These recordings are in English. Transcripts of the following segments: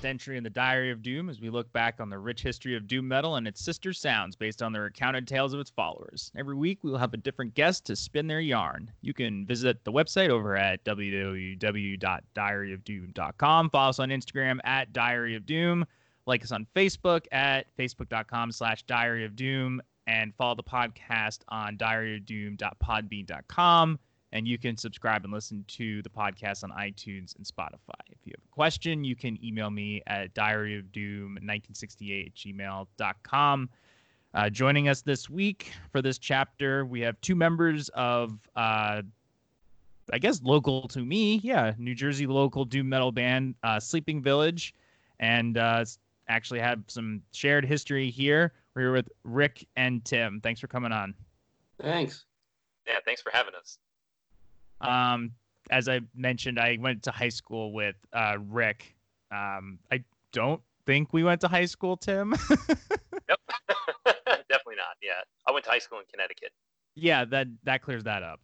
entry in the Diary of Doom as we look back on the rich history of doom metal and its sister sounds based on the recounted tales of its followers. Every week, we will have a different guest to spin their yarn. You can visit the website over at www.diaryofdoom.com. Follow us on Instagram at Diary of Doom. Like us on Facebook at facebook.com/Diary of Doom. And follow the podcast on diaryofdoom.podbean.com. And you can subscribe and listen to the podcast on iTunes and Spotify. If you have a question, you can email me at diaryofdoom1968@gmail.com. Joining us this week for this chapter, we have two members of, I guess, local to me. Yeah, New Jersey local doom metal band, Sleeping Village. And actually have some shared history here. We're here with Rick and Tim. Thanks for coming on. Thanks. Yeah, thanks for having us. As I mentioned, I went to high school with Rick. I don't think we went to high school, Tim. Nope. Definitely not. Yeah. I went to high school in Connecticut. Yeah, that clears that up.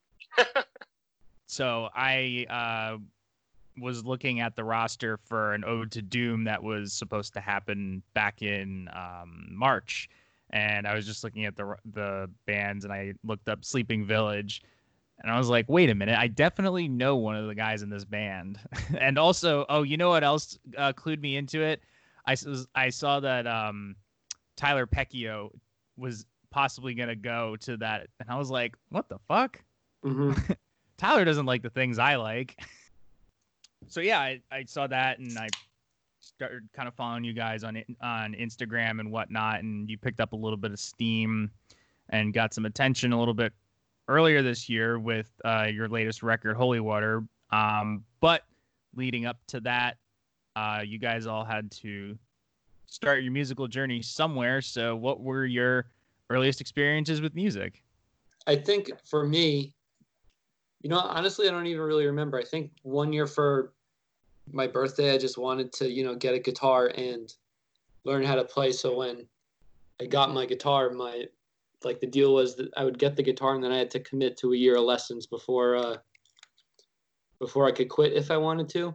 So I was looking at the roster for an Ode to Doom that was supposed to happen back in March. And I was just looking at the bands, and I looked up Sleeping Village. And I was like, wait a minute, I definitely know one of the guys in this band. And also, you know what else clued me into it? I saw that Tyler Pecchio was possibly going to go to that. And I was like, what the fuck? Mm-hmm. Tyler doesn't like the things I like. So yeah, I saw that, and I started kind of following you guys on Instagram and whatnot. And you picked up a little bit of steam and got some attention a little bit earlier this year with your latest record, Holy Water. But leading up to that, you guys all had to start your musical journey somewhere. So what were your earliest experiences with music? I think for me, honestly, I don't even really remember. I think one year for my birthday, I just wanted to, get a guitar and learn how to play. So when I got my guitar, the deal was that I would get the guitar, and then I had to commit to a year of lessons before I could quit if I wanted to,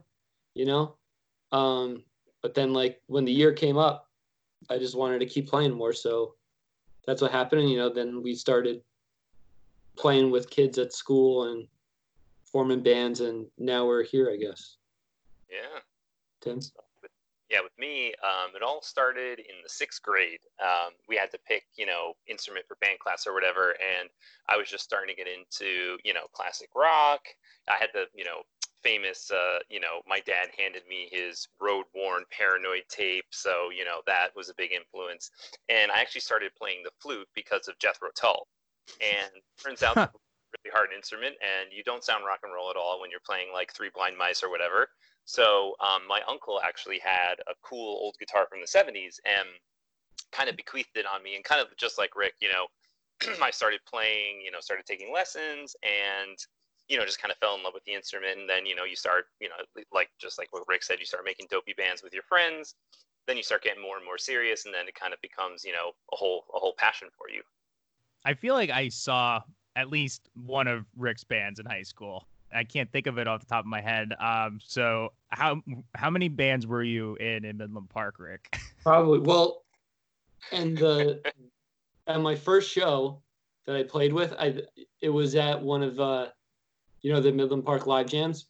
But then when the year came up, I just wanted to keep playing more. So that's what happened. And, then we started playing with kids at school and forming bands, and now we're here, I guess. Yeah. Tim? Yeah, with me, it all started in the 6th grade. We had to pick, instrument for band class or whatever, and I was just starting to get into, classic rock. I had the, famous, my dad handed me his road-worn Paranoid tape, so, that was a big influence. And I actually started playing the flute because of Jethro Tull. And turns out it's a really hard instrument, and you don't sound rock and roll at all when you're playing like Three Blind Mice or whatever. So my uncle actually had a cool old guitar from the 70s and kind of bequeathed it on me. And kind of just like Rick, I started playing, started taking lessons, and, just kind of fell in love with the instrument. And then, you start, just like what Rick said, you start making dopey bands with your friends. Then you start getting more and more serious, and then it kind of becomes, a whole passion for you. I feel like I saw at least one of Rick's bands in high school. I can't think of it off the top of my head. So how many bands were you in Midland Park, Rick? Probably. Well, and at my first show that I played with, it was at one of the Midland Park live jams.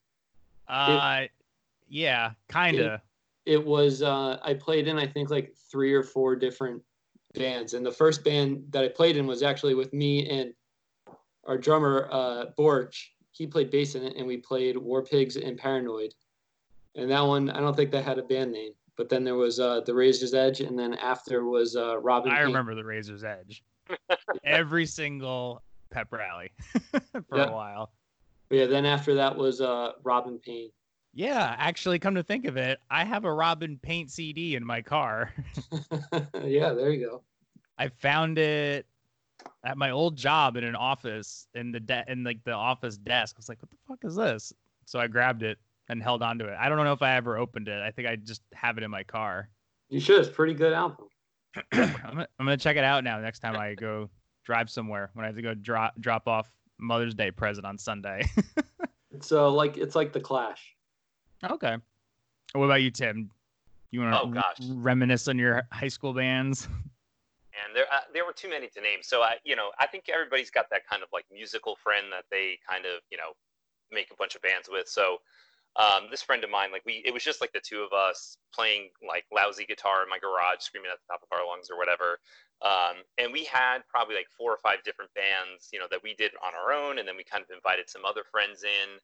Yeah, kinda. It was I played in, I think, 3 or 4 different bands, and the first band that I played in was actually with me and our drummer Borch. He played bass in it, and we played War Pigs and Paranoid. And that one, I don't think that had a band name. But then there was the Razor's Edge, and then after was Robin Payne. I remember the Razor's Edge. Every single pep rally for a while. But yeah, then after that was Robin Payne. Yeah, actually, come to think of it, I have a Robin Payne CD in my car. Yeah, there you go. I found it at my old job in an office in the office desk. I was like, what the fuck is this? So I grabbed it and held onto it. I don't know if I ever opened it. I think I just have it in my car. You should. It's a pretty good album. I'm gonna check it out now next time I go drive somewhere, when I have to go drop off Mother's Day present on Sunday. It's like the Clash. Okay. What about you, Tim? You want Oh to gosh. reminisce on your high school bands? And there were too many to name. So I think everybody's got that kind of like musical friend that they kind of, make a bunch of bands with. So this friend of mine, like it was just like the two of us playing like lousy guitar in my garage, screaming at the top of our lungs or whatever. And we had probably like 4 or 5 different bands, that we did on our own, and then we kind of invited some other friends in.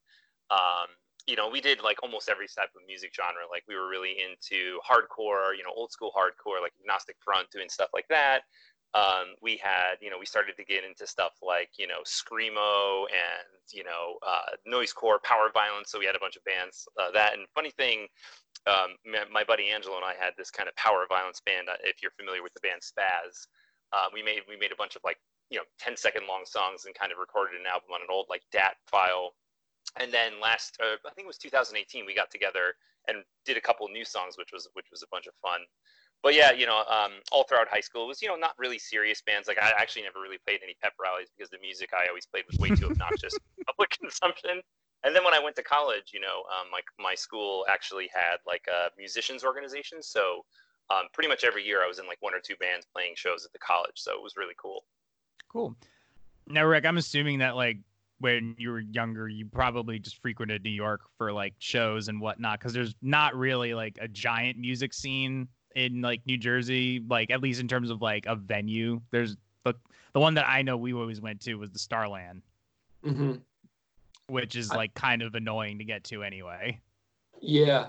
We did like almost every type of music genre. Like we were really into hardcore, old school hardcore, like Agnostic Front, doing stuff like that. We started to get into stuff like, screamo and, noisecore, power violence. So we had a bunch of bands that. And funny thing, my buddy Angelo and I had this kind of power violence band. If you're familiar with the band Spaz, we made a bunch of like 10-second long songs and kind of recorded an album on an old like DAT file. And then I think it was 2018, we got together and did a couple new songs, which was a bunch of fun. But yeah, all throughout high school, it was, not really serious bands. Like I actually never really played any pep rallies because the music I always played was way too obnoxious for public consumption. And then when I went to college, like my school actually had like a musicians organization. So pretty much every year I was in like 1 or 2 bands playing shows at the college. So it was really cool. Cool. Now, Rick, I'm assuming that like when you were younger, you probably just frequented New York for like shows and whatnot, because there's not really like a giant music scene in like New Jersey, like at least in terms of like a venue. There's the one that I know we always went to was the Starland, which is like kind of annoying to get to anyway. Yeah.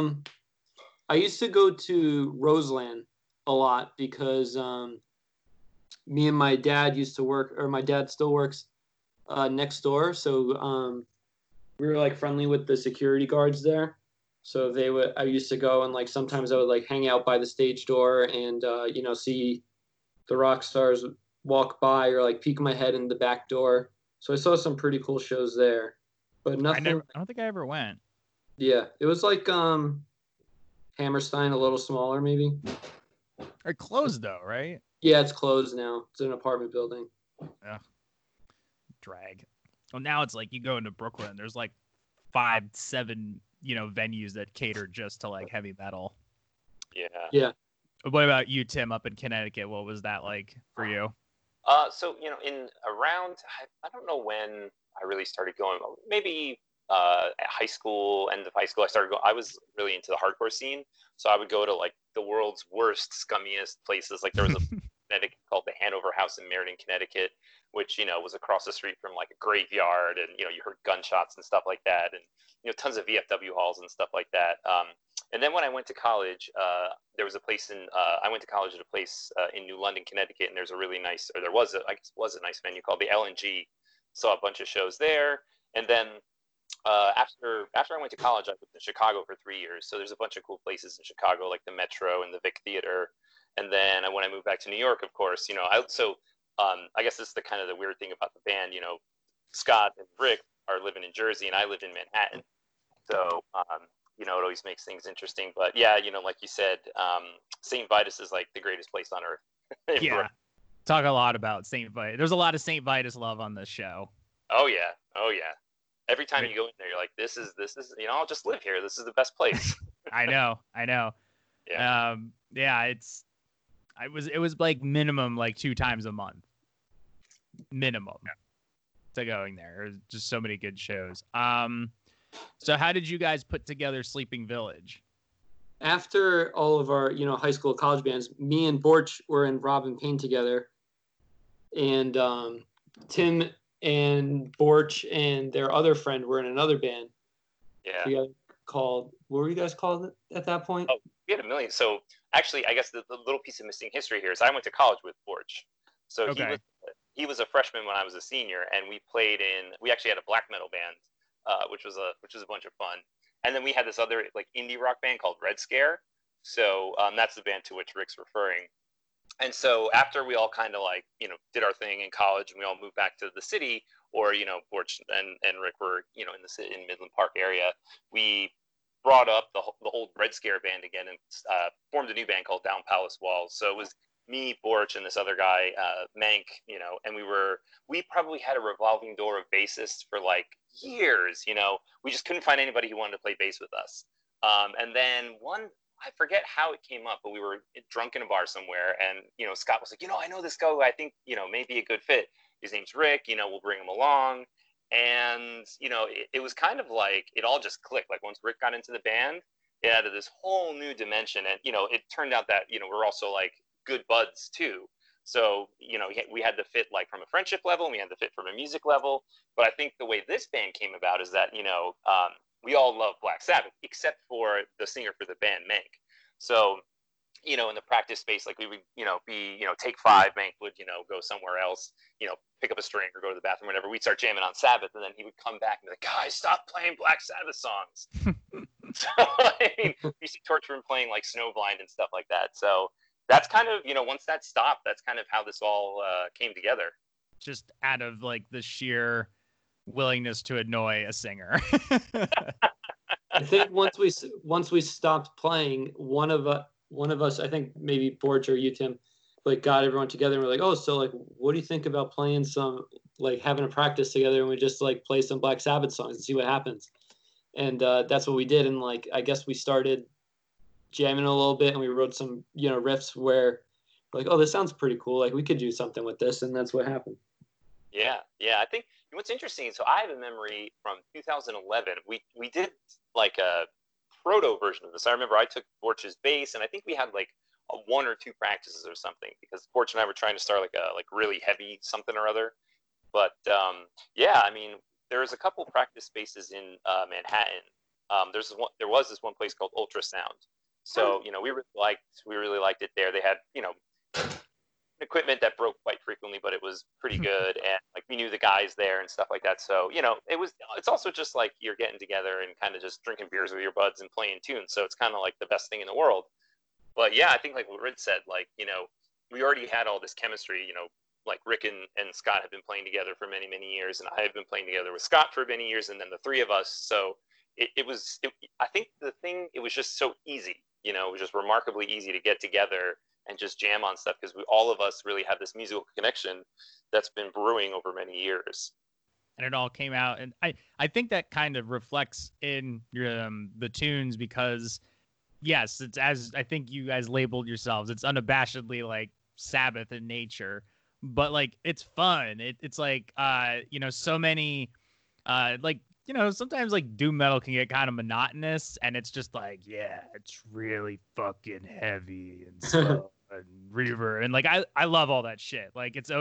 I used to go to Roseland a lot because me and my dad used to work, or my dad still works next door. So we were like friendly with the security guards there. So I used to go and like sometimes I would like hang out by the stage door and see the rock stars walk by or like peek my head in the back door. So I saw some pretty cool shows there, but nothing. I don't think I ever went. Yeah, it was like Hammerstein, a little smaller maybe. It closed though, right? Yeah, it's closed now. It's an apartment building. Ugh. Drag. Well, now it's like you go into Brooklyn, there's like 5, 7, venues that cater just to like heavy metal. Yeah. What about you, Tim, up in Connecticut? What was that like for you? So in around, I don't know when I really started going. Maybe at high school, end of high school, I was really into the hardcore scene. So I would go to like the world's worst, scummiest places. Like there was a Connecticut called the Hanover House in Meriden, Connecticut, which was across the street from like a graveyard, and you heard gunshots and stuff like that, and tons of VFW halls and stuff like that. And then when I went to college, there was a place I went to college at a place in New London, Connecticut, and there was a nice venue called the LNG. Saw a bunch of shows there, and then after I went to college, I lived in Chicago for 3 years. So there's a bunch of cool places in Chicago, like the Metro and the Vic Theater. And then when I moved back to New York, of course, I guess this is the kind of the weird thing about the band. Scott and Rick are living in Jersey, and I lived in Manhattan. So it always makes things interesting. But yeah, like you said, St. Vitus is like the greatest place on earth. Yeah. Brooklyn. Talk a lot about St. Vitus. There's a lot of St. Vitus love on this show. Oh yeah. Every time you go in there, you're like, this is I'll just live here. This is the best place. I know. Yeah. It was like minimum like 2 times a month. Minimum. To going there. There's just so many good shows. So how did you guys put together Sleeping Village? After all of our, high school, college bands, me and Borch were in Rob and Pain together, and Tim and Borch and their other friend were in another band. Yeah. What were you guys called at that point? Oh, we had a million. So actually, I guess the little piece of missing history here is I went to college with Borch. So okay. He was a freshman when I was a senior, and we actually had a black metal band, which was a bunch of fun. And then we had this other like indie rock band called Red Scare. So that's the band to which Rick's referring. And so after we all kind of like, did our thing in college and we all moved back to the city, or, Borch and Rick were, in the city, in Midland Park area, we brought up the old Red Scare band again and formed a new band called Down Palace Walls. So it was me, Borch, and this other guy, Mank, and we probably had a revolving door of bassists for like years, we just couldn't find anybody who wanted to play bass with us. And then one I forget how it came up, but we were drunk in a bar somewhere, and Scott was like, I know this guy who I think may be a good fit. His name's Rick. We'll bring him along. And it was kind of like it all just clicked. Like once Rick got into the band, it added this whole new dimension. And it turned out that we're also like good buds too. So we had the fit like from a friendship level, and we had the fit from a music level. But I think the way this band came about is that we all love Black Sabbath except for the singer for the band, Mank. So in the practice space, like we would be take 5, Mank would go somewhere else, pick up a string or go to the bathroom, whatever. We'd start jamming on Sabbath, and then he would come back and be like, guys, stop playing Black Sabbath songs. So I mean, you see Torture playing like Snowblind and stuff like that. So that's kind of once that stopped, that's kind of how this all came together. Just out of like the sheer willingness to annoy a singer. I think once we stopped playing, one of us, I think maybe Borge or you, Tim, like got everyone together and we're like, oh, so like, what do you think about playing some, like having a practice together, and we just like play some Black Sabbath songs and see what happens. And that's what we did. And like, I guess we started jamming a little bit, and we wrote some, riffs where we're like, oh, this sounds pretty cool. Like we could do something with this. And that's what happened. Yeah. I think what's interesting, so I have a memory from 2011. We did like a proto version of this. I remember I took Borch's bass, and I think we had like 1 or 2 practices or something, because Borch and I were trying to start like a really heavy something or other. But yeah, I mean, there was a couple practice spaces in Manhattan. There was this one place called Ultrasound. So we really liked it there. They had equipment that broke quite frequently, but it was pretty good, and like we knew the guys there and stuff like that. So it's also just like you're getting together and kind of just drinking beers with your buds and playing tunes. So it's kind of like the best thing in the world. But yeah, I think like what Rid said, like we already had all this chemistry. Like Rick and Scott have been playing together for many, many years, and I have been playing together with Scott for many years, and then the 3 of us. So it was I think it was just so easy. It was just remarkably easy to get together and just jam on stuff, because all of us really have this musical connection that's been brewing over many years. And it all came out, and I think that kind of reflects in the tunes, because yes, it's, as I think you guys labeled yourselves, it's unabashedly like Sabbath in nature, but like it's fun. It's like so many like sometimes like doom metal can get kind of monotonous, and it's just like, yeah, it's really fucking heavy and slow and reverb, and like I love all that shit. Like it's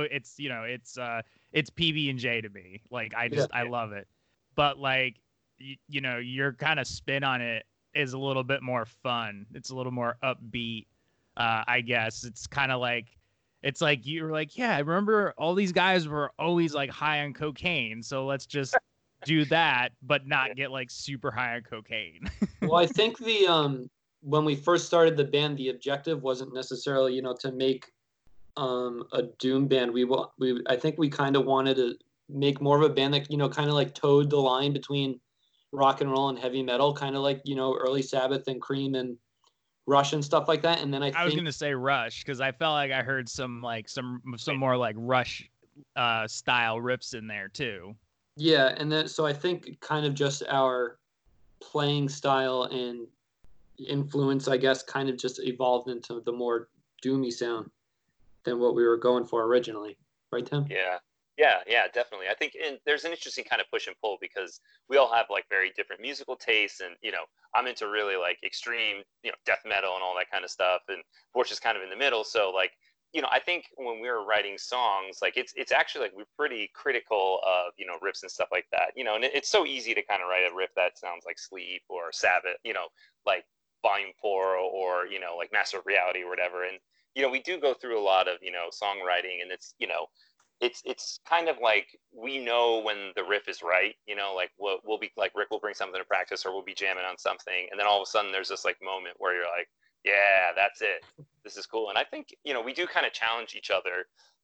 PB&J to me. Like I love it. But like your kind of spin on it is a little bit more fun. It's a little more upbeat. I guess it's kind of like, it's like you're like, yeah, I remember all these guys were always like high on cocaine, so let's just do that, but not get like super high on cocaine. Well, I think when we first started the band, the objective wasn't necessarily to make a doom band. I think we kind of wanted to make more of a band that kind of like towed the line between rock and roll and heavy metal, kind of like early Sabbath and Cream and Rush and stuff like that. And then I was gonna say Rush, because I felt like I heard some more like Rush style riffs in there too. Yeah, and then so I think kind of just our playing style and influence, I guess, kind of just evolved into the more doomy sound than what we were going for originally, right, Tim? Yeah, definitely. I think there's an interesting kind of push and pull, because we all have like very different musical tastes, and I'm into really like extreme death metal and all that kind of stuff, and Borch is kind of in the middle. So like I think when we were writing songs, like it's actually like we're pretty critical of riffs and stuff like that, and it's so easy to kind of write a riff that sounds like Sleep or Sabbath, like Volume 4 or like Master of Reality or whatever. And we do go through a lot of songwriting, and it's kind of like we know when the riff is right, like we'll be like Rick will bring something to practice, or we'll be jamming on something, and then all of a sudden there's this like moment where you're like, yeah, that's it, this is cool. And I think we do kind of challenge each other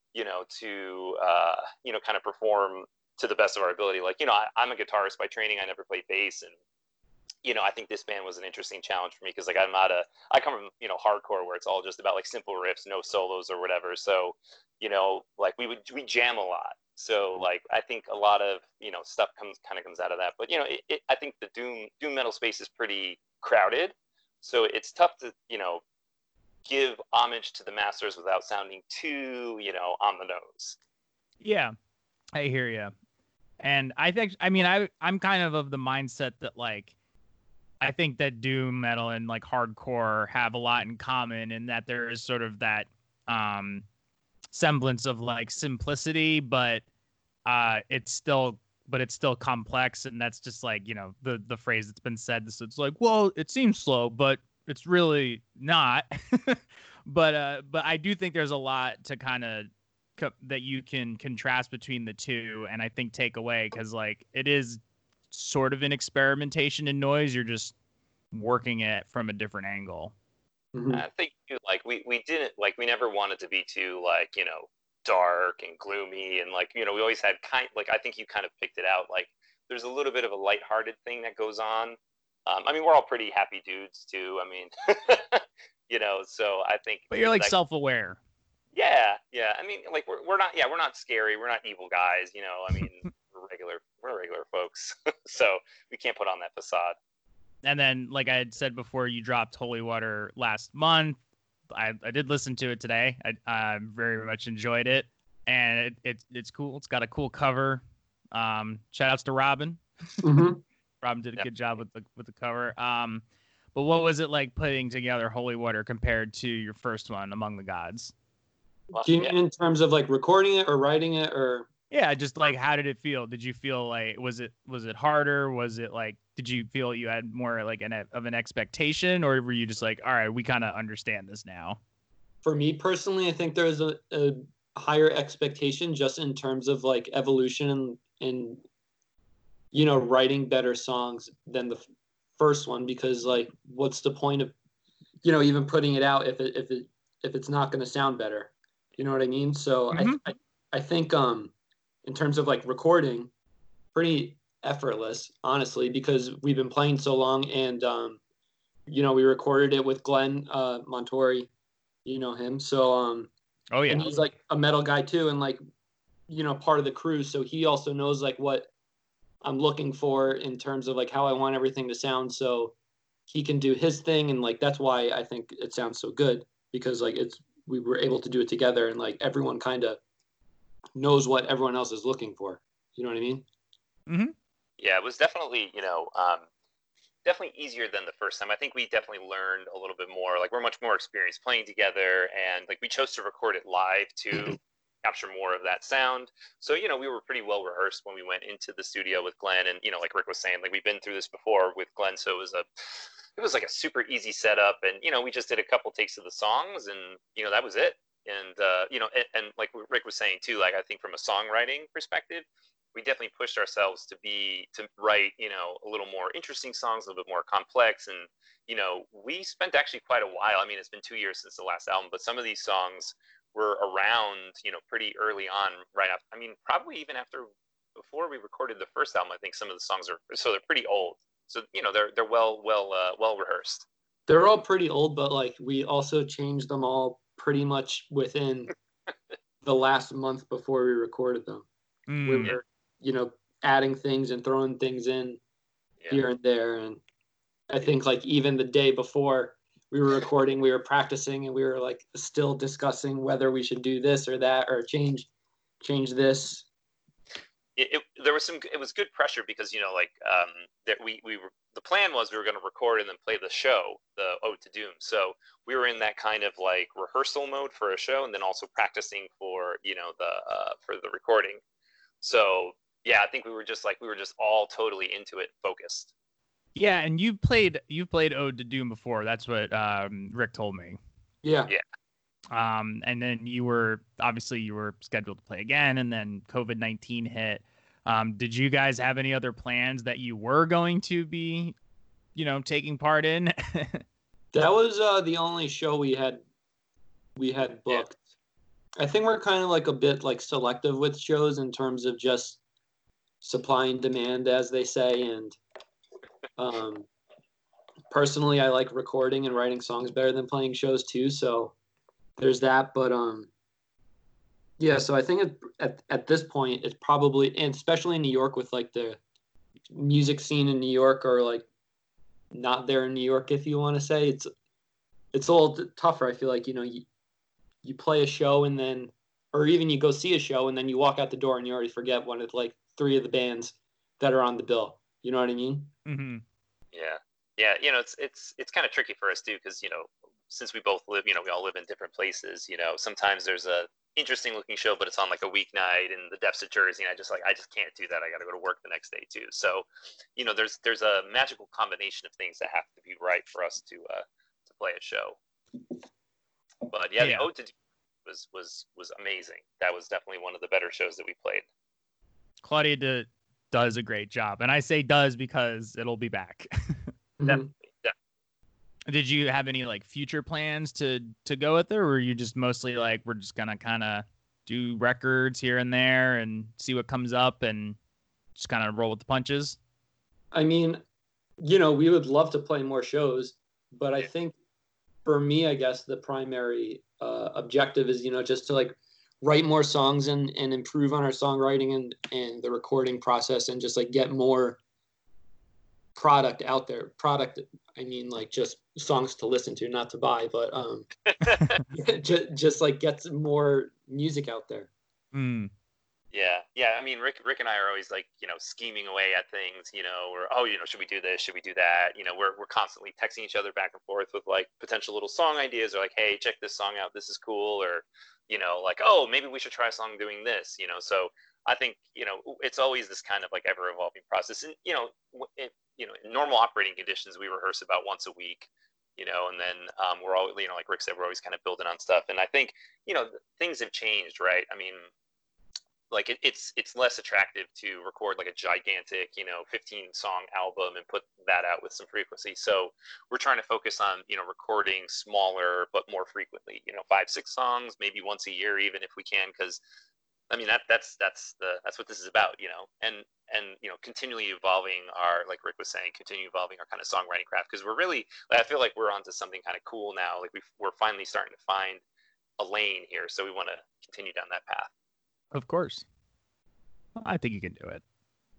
to kind of perform to the best of our ability. Like I'm a guitarist by training. I never played bass, and I think this band was an interesting challenge for me, because like I come from hardcore, where it's all just about like simple riffs, no solos or whatever. So like we jam a lot. So like I think a lot of stuff comes out of that. But I think the doom metal space is pretty crowded. So it's tough to, give homage to the masters without sounding too, on the nose. Yeah, I hear you. And I'm kind of the mindset that like, I think that doom metal and like hardcore have a lot in common in that there is sort of that semblance of like simplicity, but it's still complex, and that's just like, the phrase that's been said. So it's like, well, it seems slow, but it's really not. but I do think there's a lot to kind of that you can contrast between the two, and I think take away, because like it is sort of an experimentation in noise. You're just working it from a different angle. Mm-hmm. I think like we didn't like we never wanted to be too like dark and gloomy, and like we always had I think you kind of picked it out, like there's a little bit of a lighthearted thing that goes on. I mean, we're all pretty happy dudes too. I mean, so I think. But you're like self-aware. Yeah. I mean, like we're not scary. We're not evil guys. I mean, we're regular folks. So we can't put on that facade. And then, like I had said before, you dropped Holy Water last month. I did listen to it today. I very much enjoyed it, and it's cool. It's got a cool cover. Shout outs to Robin. Mm-hmm. Robin did a good job with the cover. But what was it like putting together Holy Water compared to your first one, Among the Gods? Do you mean in terms of like recording it or writing it, or? Yeah, just like, how did it feel? Did you feel like, was it harder? Was it like, did you feel you had more like of an expectation, or were you just like, all right, we kind of understand this now? For me personally, I think there's a higher expectation just in terms of like evolution and writing better songs than the first one, because like, what's the point of even putting it out if it's not going to sound better? You know what I mean? So Mm-hmm. I think in terms of like recording, pretty effortless, honestly, because we've been playing so long, and we recorded it with Glenn Montori, him. So oh yeah, and he's like a metal guy too, and like part of the crew, so he also knows like what I'm looking for in terms of like how I want everything to sound, so he can do his thing, and like that's why I think it sounds so good, because like we were able to do it together, and like everyone kind of knows what everyone else is looking for. You know what I mean? Mm-hmm. Yeah, it was definitely, definitely easier than the first time. I think we definitely learned a little bit more. Like, we're much more experienced playing together, and like we chose to record it live to capture more of that sound. So, we were pretty well rehearsed when we went into the studio with Glenn, and like Rick was saying, like we've been through this before with Glenn, so it was like a super easy setup, and we just did a couple takes of the songs, and that was it. And and like Rick was saying too, like I think from a songwriting perspective, we definitely pushed ourselves to write a little more interesting songs, a little bit more complex, and we spent actually quite a while. I mean, it's been 2 years since the last album, but some of these songs were around pretty early on, right after. I mean, probably even before we recorded the first album. I think some of the songs they're pretty old. So they're well rehearsed. They're all pretty old, but like we also changed them all pretty much within the last month before we recorded them. We were adding things and throwing things in here and there, and I think like even the day before we were recording, we were practicing, and we were like still discussing whether we should do this or that, or change this. It was good pressure, because that we were, the plan was we were going to record and then play the show, the Ode to Doom. So we were in that kind of like rehearsal mode for a show, and then also practicing for for the recording. So yeah, I think we were just all totally into it, focused. Yeah, and you've played Ode to Doom before. That's what Rick told me. Yeah. And then you were scheduled to play again, and then COVID-19 hit. Did you guys have any other plans that you were going to be, taking part in? That was the only show we had booked. Yeah. I think we're kind of like a bit like selective with shows in terms of just supply and demand, as they say. And personally, I like recording and writing songs better than playing shows too. So there's that. But yeah, so I think at this point, it's probably, and especially in New York with like the music scene in New York, or like not there in New York, if you want to say. It's a little tougher. I feel like, you play a show and then, or even you go see a show and then you walk out the door and you already forget one of like three of the bands that are on the bill. You know what I mean? Mm-hmm. Yeah. It's kind of tricky for us too, because since we both live, we all live in different places. Sometimes there's a interesting looking show, but it's on like a weeknight in the depths of Jersey, and I just can't do that. I got to go to work the next day too. So, there's a magical combination of things that have to be right for us to play a show. But yeah, the Ode to Doom was amazing. That was definitely one of the better shows that we played. Claudia does a great job, and I say does because it'll be back. Mhm. Did you have any like future plans to go with it, or were you just mostly like, we're just gonna kind of do records here and there and see what comes up and just kind of roll with the punches? I mean, we would love to play more shows, but I think for me, I guess the primary objective is, just to like write more songs and improve on our songwriting and the recording process, and just like get more product out there. Product, I mean, like just songs to listen to, not to buy, but just like get some more music out there. Mm. Yeah. I mean, Rick and I are always like, scheming away at things, or should we do this? Should we do that? We're constantly texting each other back and forth with like potential little song ideas, or like, hey, check this song out, this is cool, or like, oh, maybe we should try a song doing this. So I think it's always this kind of like ever evolving process, and in normal operating conditions, we rehearse about once a week. And then we're all, like Rick said, we're always kind of building on stuff. And I think, things have changed, right? I mean, like it's less attractive to record like a gigantic 15 song album and put that out with some frequency. So we're trying to focus on recording smaller but more frequently, 5-6 songs, maybe once a year, even if we can, because I mean that's what this is about, and continually evolving our, like Rick was saying, continue evolving our kind of songwriting craft, because we're really, I feel like we're onto something kind of cool now. Like we're finally starting to find a lane here, so we want to continue down that path. Of course. I think you can do it.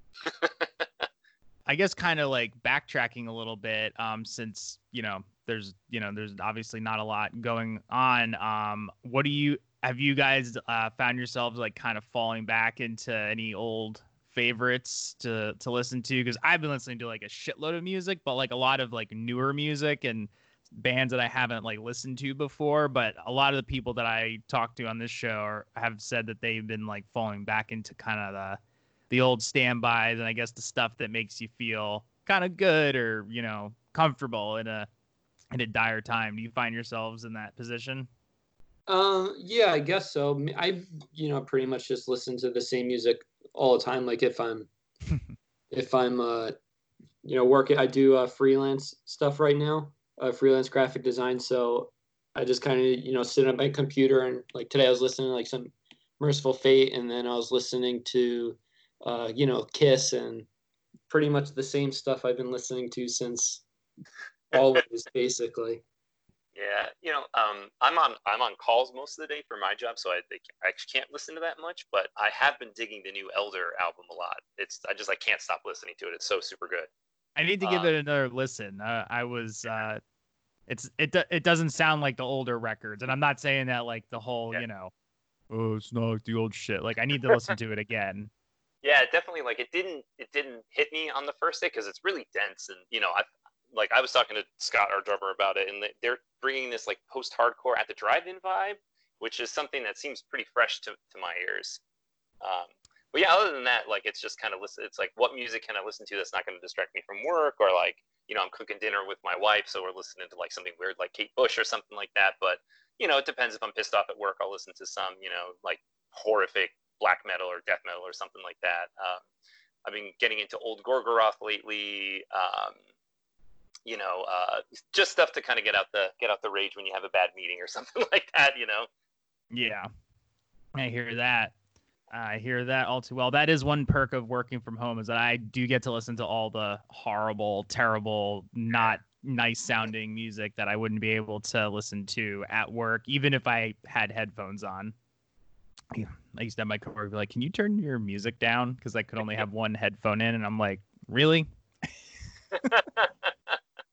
I guess kind of like backtracking a little bit, since, there's obviously not a lot going on. Have you guys found yourselves like kind of falling back into any old favorites to listen to? Because I've been listening to like a shitload of music, but like a lot of like newer music and bands that I haven't like listened to before, but a lot of the people that I talk to on this show have said that they've been like falling back into kind of the old standbys, and I guess the stuff that makes you feel kind of good or comfortable in a dire time. Do you find yourselves in that position? Yeah, I guess so. I pretty much just listen to the same music all the time. Like if I'm working, I do freelance stuff right now. Freelance graphic design. So I just kind of, sit at my computer, and like today I was listening to like some Merciful Fate, and then I was listening to, Kiss, and pretty much the same stuff I've been listening to since always, basically. Yeah, I'm on calls most of the day for my job, so I can't listen to that much. But I have been digging the new Elder album a lot. I can't stop listening to it. It's so super good. I need to give it another listen. It doesn't sound like the older records, and I'm not saying that like the whole, oh, it's not like the old shit. Like I need to listen to it again. Yeah, definitely. Like it didn't hit me on the first day because it's really dense, and I was talking to Scott, our drummer, about it, and they're bringing this like post-hardcore at the drive-in vibe, which is something that seems pretty fresh to my ears. But yeah, other than that, like it's just kind of it's like, what music can I listen to that's not going to distract me from work, or like I'm cooking dinner with my wife, so we're listening to like something weird like Kate Bush or something like that. But it depends. If I'm pissed off at work, I'll listen to some like horrific black metal or death metal or something like that. I've been getting into old Gorgoroth lately. Just stuff to kind of get out the rage when you have a bad meeting or something like that. Yeah, I hear that. I hear that all too well. That is one perk of working from home, is that I do get to listen to all the horrible, terrible, not nice sounding music that I wouldn't be able to listen to at work, even if I had headphones on. I used to have my coworker be like, "Can you turn your music down?" Because I could only have one headphone in, and I'm like, "Really?"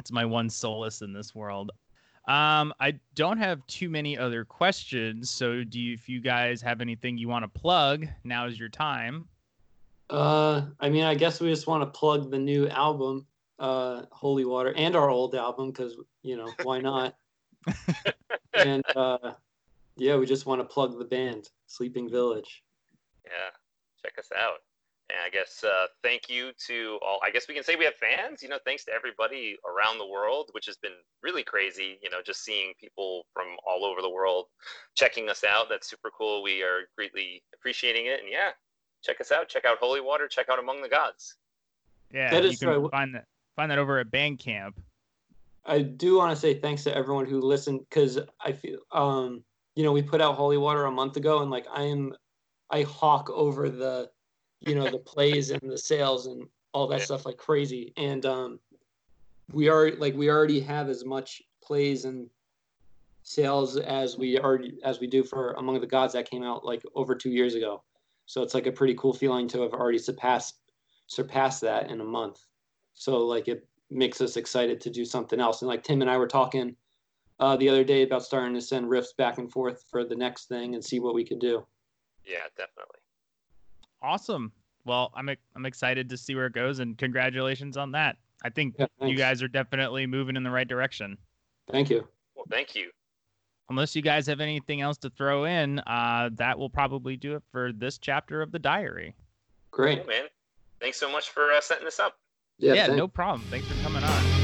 It's my one solace in this world. I don't have too many other questions. So if you guys have anything you want to plug, now is your time. I mean, I guess we just want to plug the new album, Holy Water, and our old album, because, you know, why not? And yeah, we just want to plug the band, Sleeping Village. Yeah, check us out. And I guess thank you to all. I guess we can say we have fans. You know, thanks to everybody around the world, which has been really crazy. You know, just seeing people from all over the world checking us out. That's super cool. We are greatly appreciating it. And yeah, check us out. Check out Holy Water. Check out Among the Gods. Yeah, That you is can right. find that over at Bandcamp. I do want to say thanks to everyone who listened, because I feel, you know, we put out Holy Water a month ago, and like I hawk over the, you know, the plays and the sales and all that stuff like crazy. And we already have as much plays and sales as we do for Among the Gods that came out like over 2 years ago. So it's like a pretty cool feeling to have already surpassed that in a month. So like it makes us excited to do something else. And like Tim and I were talking the other day about starting to send riffs back and forth for the next thing and see what we could do. Yeah, definitely. Awesome. Well, I'm excited to see where it goes, and congratulations on that. I think you guys are definitely moving in the right direction. Thank you. Well, thank you. Unless you guys have anything else to throw in, that will probably do it for this chapter of the diary. Great. Cool, man. Thanks so much for setting this up. Yeah, no problem. Thanks for coming on.